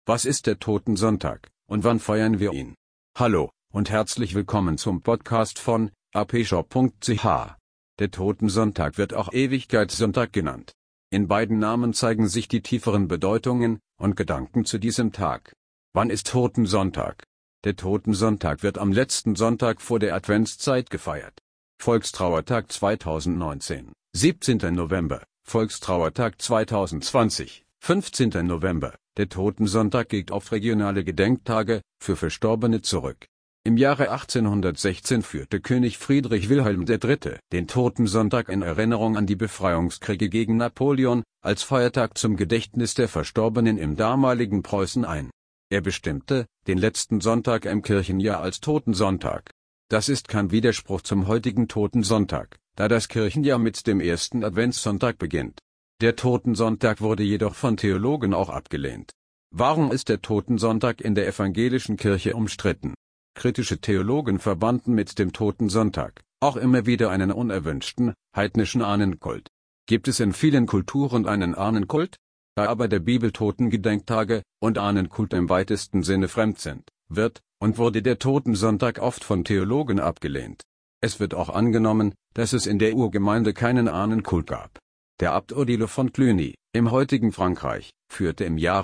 Was ist der Totensonntag und wann feiern wir ihn? Hallo und herzlich willkommen zum Podcast von apshop.ch. Der Totensonntag wird auch Ewigkeitssonntag genannt. In beiden Namen zeigen sich die tieferen Bedeutungen und Gedanken zu diesem Tag. Wann ist Totensonntag? Der Totensonntag wird am letzten Sonntag vor der Adventszeit gefeiert. Volkstrauertag 2019, 17. November, Volkstrauertag 2020, 15. November. Der Totensonntag geht auf regionale Gedenktage für Verstorbene zurück. Im Jahre 1816 führte König Friedrich Wilhelm III. Den Totensonntag in Erinnerung an die Befreiungskriege gegen Napoleon als Feiertag zum Gedächtnis der Verstorbenen im damaligen Preußen ein. Er bestimmte den letzten Sonntag im Kirchenjahr als Totensonntag. Das ist kein Widerspruch zum heutigen Totensonntag, da das Kirchenjahr mit dem ersten Adventssonntag beginnt. Der Totensonntag wurde jedoch von Theologen auch abgelehnt. Warum ist der Totensonntag in der evangelischen Kirche umstritten? Kritische Theologen verbanden mit dem Totensonntag auch immer wieder einen unerwünschten, heidnischen Ahnenkult. Gibt es in vielen Kulturen einen Ahnenkult? Da aber der Bibel Totengedenktage und Ahnenkult im weitesten Sinne fremd sind, wird und wurde der Totensonntag oft von Theologen abgelehnt. Es wird auch angenommen, dass es in der Urgemeinde keinen Ahnenkult gab. Der Abt Odilo von Cluny, im heutigen Frankreich, führte im Jahre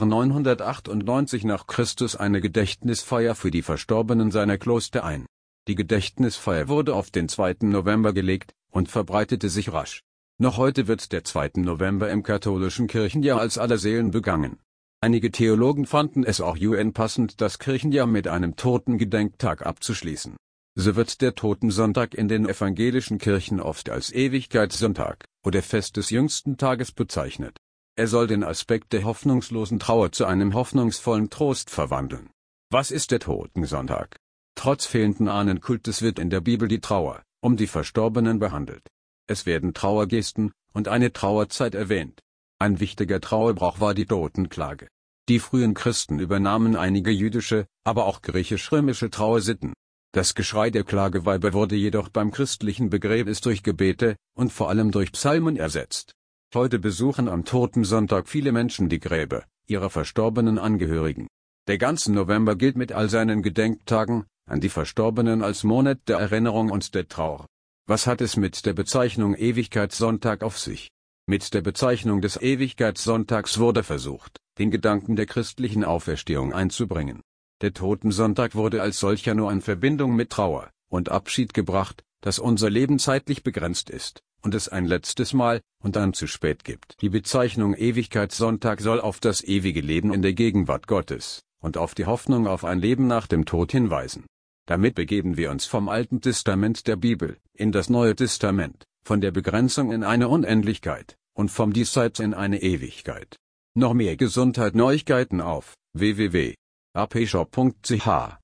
998 nach Christus eine Gedächtnisfeier für die Verstorbenen seiner Kloster ein. Die Gedächtnisfeier wurde auf den 2. November gelegt und verbreitete sich rasch. Noch heute wird der 2. November im katholischen Kirchenjahr als Allerseelen begangen. Einige Theologen fanden es auch passend, das Kirchenjahr mit einem Totengedenktag abzuschließen. So wird der Totensonntag in den evangelischen Kirchen oft als Ewigkeitssonntag oder Fest des jüngsten Tages bezeichnet. Er soll den Aspekt der hoffnungslosen Trauer zu einem hoffnungsvollen Trost verwandeln. Was ist der Totensonntag? Trotz fehlenden Ahnenkultes wird in der Bibel die Trauer um die Verstorbenen behandelt. Es werden Trauergesten und eine Trauerzeit erwähnt. Ein wichtiger Trauerbrauch war die Totenklage. Die frühen Christen übernahmen einige jüdische, aber auch griechisch-römische Trauersitten. Das Geschrei der Klageweiber wurde jedoch beim christlichen Begräbnis durch Gebete und vor allem durch Psalmen ersetzt. Heute besuchen am Totensonntag viele Menschen die Gräber ihrer verstorbenen Angehörigen. Der ganze November gilt mit all seinen Gedenktagen an die Verstorbenen als Monat der Erinnerung und der Trauer. Was hat es mit der Bezeichnung Ewigkeitssonntag auf sich? Mit der Bezeichnung des Ewigkeitssonntags wurde versucht, den Gedanken der christlichen Auferstehung einzubringen. Der Totensonntag wurde als solcher nur in Verbindung mit Trauer und Abschied gebracht, dass unser Leben zeitlich begrenzt ist und es ein letztes Mal und dann zu spät gibt. Die Bezeichnung Ewigkeitssonntag soll auf das ewige Leben in der Gegenwart Gottes und auf die Hoffnung auf ein Leben nach dem Tod hinweisen. Damit begeben wir uns vom Alten Testament der Bibel in das Neue Testament, von der Begrenzung in eine Unendlichkeit und vom Diesseits in eine Ewigkeit. Noch mehr Gesundheit-Neuigkeiten auf www.apshop.ch